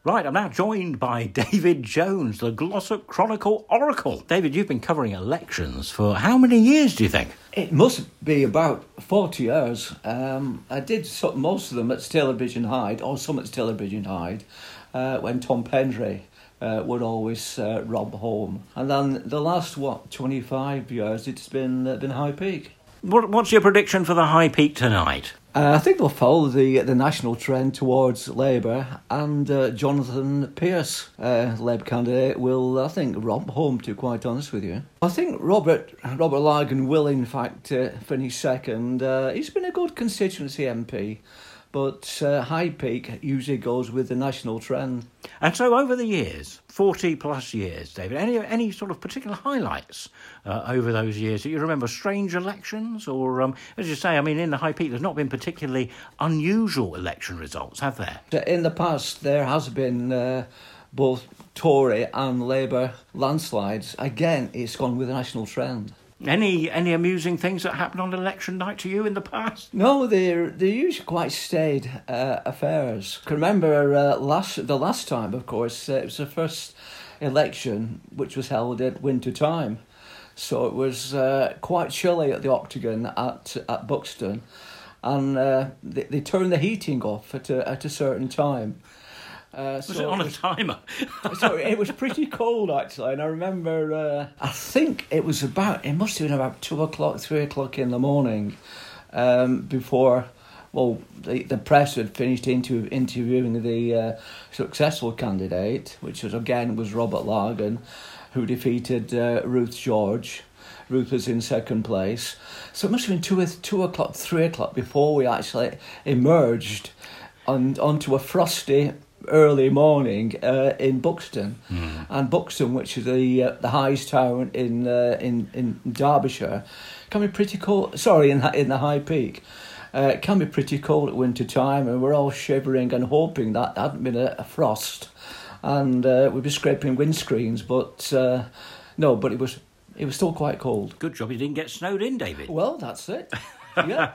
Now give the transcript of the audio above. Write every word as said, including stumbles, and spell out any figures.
Right, I'm now joined by David Jones, the Glossop Chronicle Oracle. David, you've been covering elections for how many years, do you think? It must be about forty years. Um, I did some, most of them at Stalybridge and Hyde, or some at Stalybridge and Hyde, uh, when Tom Pendry uh, would always uh, rob home. And then the last, what, twenty-five years, it's been uh, been High Peak. What, what's your prediction for the High Peak tonight? Uh, I think they'll follow the the national trend towards Labour, and uh, Jonathan Pearce, uh, Labour candidate, will, I think, rob home, to be quite honest with you. I think Robert Robert Largan will, in fact, uh, finish second. Uh, he's been a good constituency M P, but uh, High Peak usually goes with the national trend. And so over the years, forty plus years, David, any any sort of particular highlights uh, over those years that you remember? Strange elections? Or, um, as you say, I mean, in the High Peak, there's not been particularly unusual election results, have there? In the past, there has been uh, both Tory and Labour landslides. Again, it's gone with the national trend. Any any amusing things that happened on election night to you in the past? No, they're they're usually quite staid uh, affairs. I can remember uh, last the last time, of course, uh, it was the first election which was held at winter time, so it was uh, quite chilly at the Octagon at at Buxton, and uh, they, they turned the heating off at a at a certain time. Uh, was so it on it a was, timer? so it was pretty cold, actually, and I remember, uh, I think it was about, it must have been about two o'clock, three o'clock in the morning, um, before, well, the, the press had finished into, interviewing the uh, successful candidate, which was, again, was Robert Largan, who defeated uh, Ruth George. Ruth was in second place. So it must have been two, two o'clock, three o'clock before we actually emerged on, onto a frosty early morning uh, in Buxton, mm. and Buxton, which is the uh, the highest town in uh, in in Derbyshire, can be pretty cold. Sorry, in in the High Peak, uh, it can be pretty cold at winter time, and we're all shivering and hoping that there hadn't been a, a frost, and uh, we'd be scraping windscreens. But uh, no, but it was it was still quite cold. Good job you didn't get snowed in, David. Well, that's it. Yeah.